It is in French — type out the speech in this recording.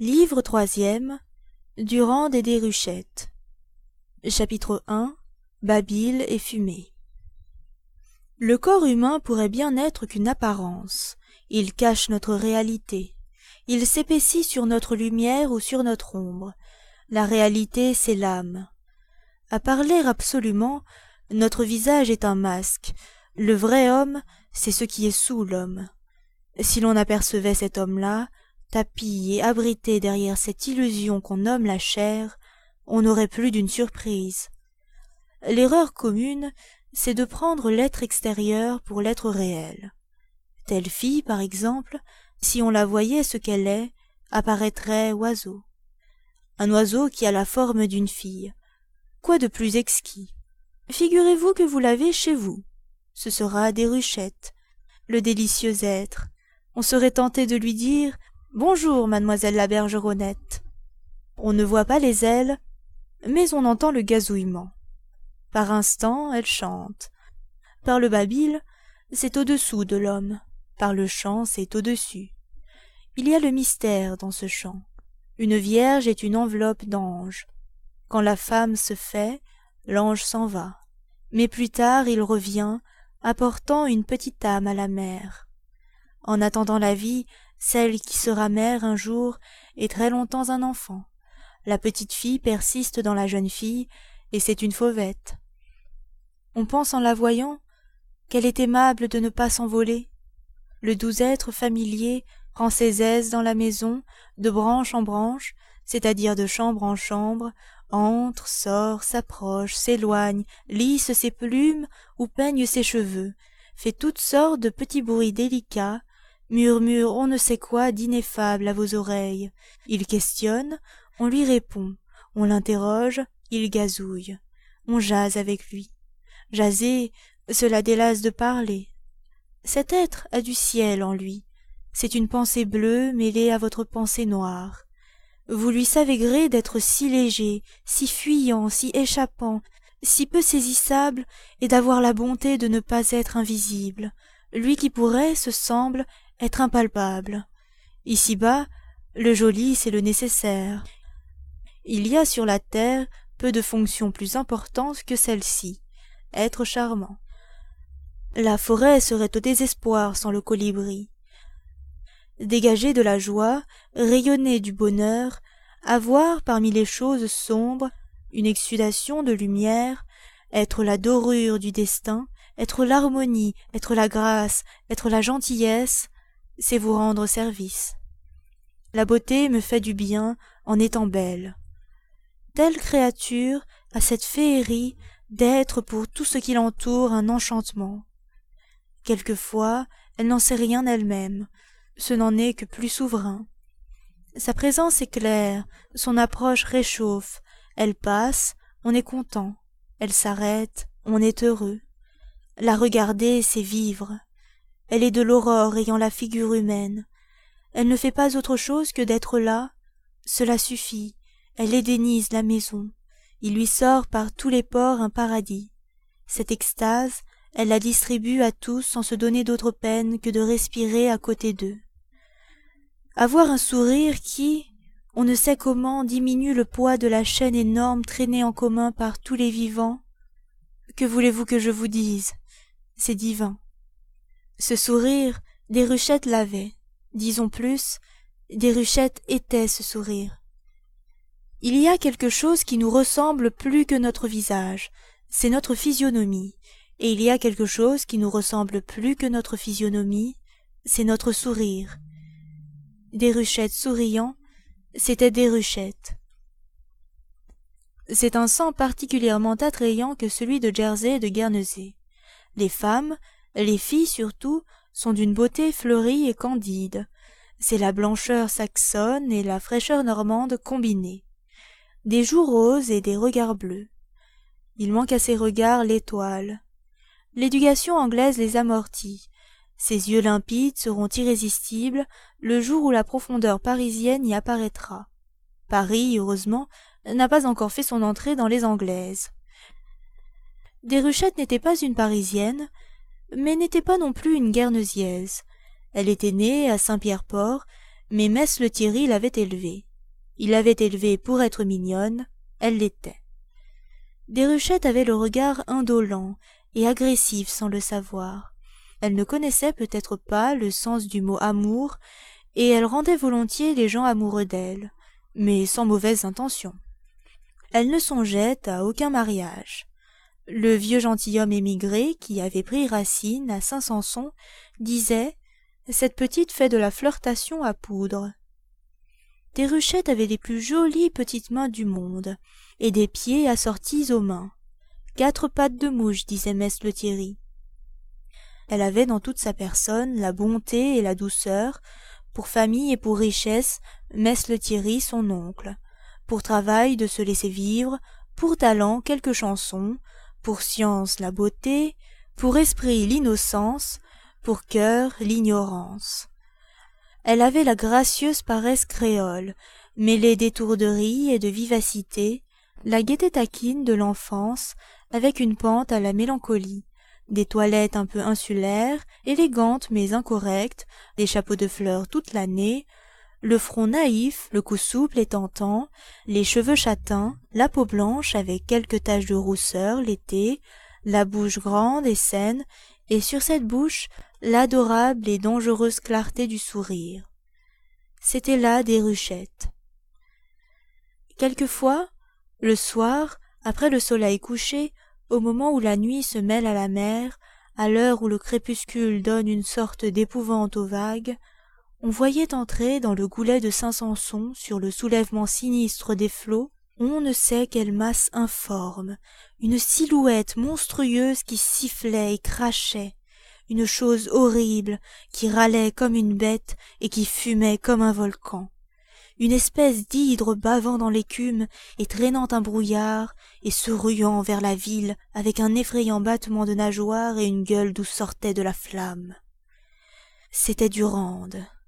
Livre troisième, Durande et Déruchette. Chapitre 1. Babil et fumée. Le corps humain pourrait bien n'être qu'une apparence. Il cache notre réalité. Il s'épaissit sur notre lumière ou sur notre ombre. La réalité, c'est l'âme. À parler absolument, notre visage est un masque. Le vrai homme, c'est ce qui est sous l'homme. Si l'on apercevait cet homme-là, tapi et abrité derrière cette illusion qu'on nomme la chair, on n'aurait plus d'une surprise. L'erreur commune, c'est de prendre l'être extérieur pour l'être réel. Telle fille, par exemple, si on la voyait ce qu'elle est, apparaîtrait oiseau. Un oiseau qui a la forme d'une fille. Quoi de plus exquis? Figurez-vous que vous l'avez chez vous. Ce sera Déruchette, le délicieux être. On serait tenté de lui dire « Bonjour, mademoiselle la bergeronnette ». On ne voit pas les ailes, mais on entend le gazouillement. Par instants, elle chante. Par le babil, c'est au-dessous de l'homme. Par le chant, c'est au-dessus. Il y a le mystère dans ce chant. Une vierge est une enveloppe d'ange. Quand la femme se fait, l'ange s'en va. Mais plus tard, il revient, apportant une petite âme à la mère. En attendant la vie, celle qui sera mère un jour est très longtemps un enfant. La petite fille persiste dans la jeune fille, et c'est une fauvette. On pense en la voyant qu'elle est aimable de ne pas s'envoler. Le doux être familier prend ses aises dans la maison, de branche en branche, c'est-à-dire de chambre en chambre, entre, sort, s'approche, s'éloigne, lisse ses plumes ou peigne ses cheveux, fait toutes sortes de petits bruits délicats, murmure on ne sait quoi d'ineffable à vos oreilles. Il questionne, on lui répond, on l'interroge, il gazouille. On jase avec lui. Jaser, cela délasse de parler. Cet être a du ciel en lui. C'est une pensée bleue mêlée à votre pensée noire. Vous lui savez gré d'être si léger, si fuyant, si échappant, si peu saisissable, et d'avoir la bonté de ne pas être invisible, lui qui pourrait, se semble, être impalpable. Ici-bas, le joli, c'est le nécessaire. Il y a sur la terre peu de fonctions plus importantes que celle-ci, être charmant. La forêt serait au désespoir sans le colibri. Dégager de la joie, rayonner du bonheur, avoir parmi les choses sombres une exsudation de lumière, être la dorure du destin, être l'harmonie, être la grâce, être la gentillesse, c'est vous rendre service. La beauté me fait du bien en étant belle. Telle créature a cette féerie d'être pour tout ce qui l'entoure un enchantement. Quelquefois, elle n'en sait rien elle-même, ce n'en est que plus souverain. Sa présence éclaire, son approche réchauffe, elle passe, on est content, elle s'arrête, on est heureux. La regarder, c'est vivre. Elle est de l'aurore ayant la figure humaine. Elle ne fait pas autre chose que d'être là, cela suffit, elle édénise la maison. Il lui sort par tous les pores un paradis. Cette extase, elle la distribue à tous sans se donner d'autre peine que de respirer à côté d'eux. Avoir un sourire qui, on ne sait comment, diminue le poids de la chaîne énorme traînée en commun par tous les vivants, que voulez-vous que je vous dise? C'est divin. Ce sourire, Déruchette l'avait. Disons plus, Déruchette était ce sourire. Il y a quelque chose qui nous ressemble plus que notre visage, c'est notre physionomie, et il y a quelque chose qui nous ressemble plus que notre physionomie, c'est notre sourire. Déruchette souriant, c'était Déruchette. C'est un sang particulièrement attrayant que celui de Jersey et de Guernesey. Les femmes, les filles surtout, sont d'une beauté fleurie et candide. C'est la blancheur saxonne et la fraîcheur normande combinées. Des joues roses et des regards bleus. Il manque à ces regards l'étoile. L'éducation anglaise les amortit. Ces yeux limpides seront irrésistibles le jour où la profondeur parisienne y apparaîtra. Paris, heureusement, n'a pas encore fait son entrée dans les anglaises. Déruchette n'était pas une Parisienne, mais n'était pas non plus une Guernesiaise. Elle était née à Saint-Pierre-Port, mais Mess Lethierry l'avait élevée. Il l'avait élevée pour être mignonne, elle l'était. Déruchette avait le regard indolent et agressif sans le savoir. Elle ne connaissait peut-être pas le sens du mot amour, et elle rendait volontiers les gens amoureux d'elle, mais sans mauvaise intention. Elle ne songeait à aucun mariage. Le vieux gentilhomme émigré, qui avait pris racine à Saint-Sanson, disait « Cette petite fait de la flirtation à poudre ». Déruchette avait les plus jolies petites mains du monde, et des pieds assortis aux mains. 4 pattes de mouche, disait mess Lethierry. Elle avait dans toute sa personne la bonté et la douceur, pour famille et pour richesse, mess Lethierry son oncle, pour travail de se laisser vivre, pour talent quelques chansons, pour science la beauté, pour esprit l'innocence, pour cœur l'ignorance. Elle avait la gracieuse paresse créole, mêlée d'étourderie et de vivacité, la gaieté taquine de l'enfance, avec une pente à la mélancolie, des toilettes un peu insulaires, élégantes mais incorrectes, des chapeaux de fleurs toute l'année, le front naïf, le cou souple et tentant, les cheveux châtains, la peau blanche avec quelques taches de rousseur l'été, la bouche grande et saine, et sur cette bouche l'adorable et dangereuse clarté du sourire. C'était là Déruchette. Quelquefois, le soir, après le soleil couché, au moment où la nuit se mêle à la mer, à l'heure où le crépuscule donne une sorte d'épouvante aux vagues, on voyait entrer dans le goulet de Saint-Sanson, sur le soulèvement sinistre des flots, on ne sait quelle masse informe, une silhouette monstrueuse qui sifflait et crachait, une chose horrible qui râlait comme une bête et qui fumait comme un volcan, une espèce d'hydre bavant dans l'écume et traînant un brouillard et se ruant vers la ville avec un effrayant battement de nageoires et une gueule d'où sortait de la flamme. C'était Durande.